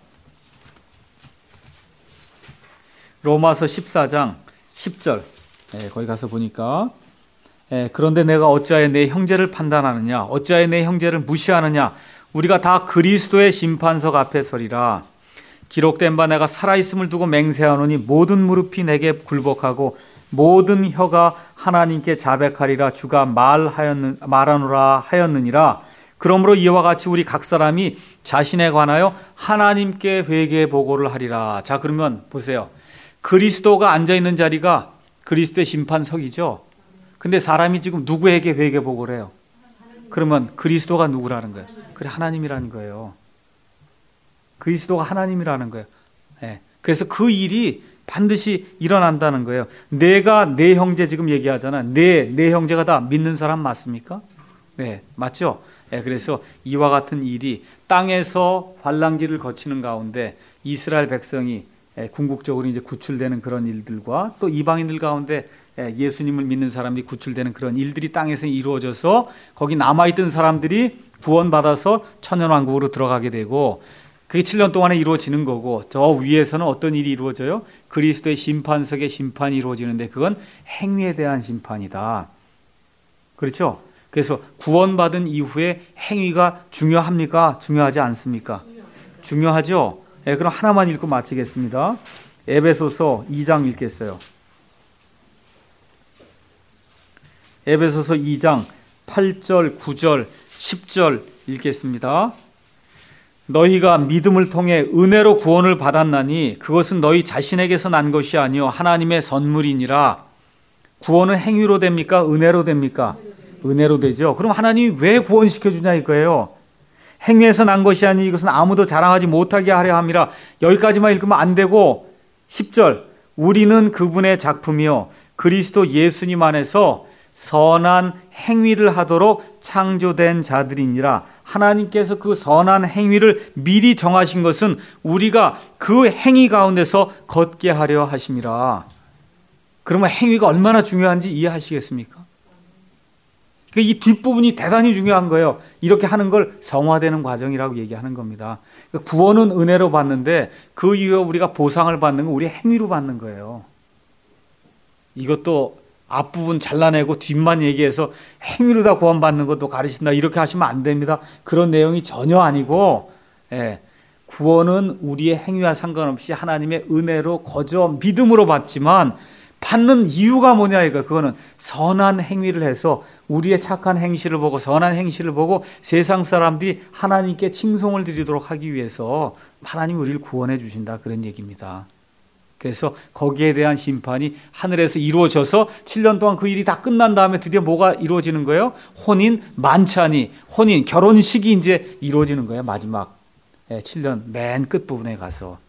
로마서 14장 10절. 거기 가서 보니까 그런데 내가 어찌하여 내 형제를 판단하느냐? 어찌하여 내 형제를 무시하느냐? 우리가 다 그리스도의 심판석 앞에 서리라. 기록된 바 내가 살아있음을 두고 맹세하노니 모든 무릎이 내게 굴복하고 모든 혀가 하나님께 자백하리라. 주가 말하노라 하였느니라. 그러므로 이와 같이 우리 각 사람이 자신에 관하여 하나님께 회개 보고를 하리라. 자, 그러면 보세요. 그리스도가 앉아있는 자리가 그리스도의 심판석이죠. 근데 사람이 지금 누구에게 회개 보고를 해요? 그러면 그리스도가 누구라는 거예요? 그래, 하나님이라는 거예요. 그리스도가 하나님이라는 거예요. 그래서 그 일이 반드시 일어난다는 거예요. 내가 내 형제 지금 얘기하잖아. 내 형제가 다 믿는 사람 맞습니까? 네, 맞죠? 그래서 이와 같은 일이 땅에서 환란기를 거치는 가운데 이스라엘 백성이 궁극적으로 이제 구출되는 그런 일들과 또 이방인들 가운데 예수님을 믿는 사람들이 구출되는 그런 일들이 땅에서 이루어져서 거기 남아있던 사람들이 구원받아서 천년왕국으로 들어가게 되고 그게 7년 동안에 이루어지는 거고 저 위에서는 어떤 일이 이루어져요? 그리스도의 심판석의 심판이 이루어지는데 그건 행위에 대한 심판이다. 그렇죠? 그래서 구원받은 이후에 행위가 중요합니까? 중요하지 않습니까? 중요하죠? 그럼 하나만 읽고 마치겠습니다. 에베소서 2장 읽겠어요. 에베소서 2장 8절, 9절, 10절 읽겠습니다. 너희가 믿음을 통해 은혜로 구원을 받았나니 그것은 너희 자신에게서 난 것이 아니요 하나님의 선물이니라. 구원은 행위로 됩니까? 은혜로 됩니까? 은혜로 되죠. 그럼 하나님이 왜 구원시켜 주냐 이거예요. 행위에서 난 것이 아니 이것은 아무도 자랑하지 못하게 하려 함이라. 여기까지만 읽으면 안 되고 10절 우리는 그분의 작품이요 그리스도 예수님 안에서 선한 행위를 하도록 창조된 자들이니라. 하나님께서 그 선한 행위를 미리 정하신 것은 우리가 그 행위 가운데서 걷게 하려 하심이라. 그러면 행위가 얼마나 중요한지 이해하시겠습니까? 이 뒷부분이 대단히 중요한 거예요. 이렇게 하는 걸 성화되는 과정이라고 얘기하는 겁니다. 구원은 은혜로 받는데 그 이후에 우리가 보상을 받는 건 우리 행위로 받는 거예요. 이것도 앞부분 잘라내고 뒷만 얘기해서 행위로 다 구원받는 것도 가르친다 이렇게 하시면 안 됩니다. 그런 내용이 전혀 아니고 구원은 우리의 행위와 상관없이 하나님의 은혜로 거저 믿음으로 받지만 받는 이유가 뭐냐 이거 그거는 선한 행위를 해서 우리의 착한 행실을 보고 선한 행실을 보고 세상 사람들이 하나님께 칭송을 드리도록 하기 위해서 하나님이 우리를 구원해 주신다 그런 얘기입니다. 그래서 거기에 대한 심판이 하늘에서 이루어져서 7년 동안 그 일이 다 끝난 다음에 드디어 뭐가 이루어지는 거예요? 혼인 만찬이 혼인 결혼식이 이제 이루어지는 거예요. 마지막 7년 맨 끝부분에 가서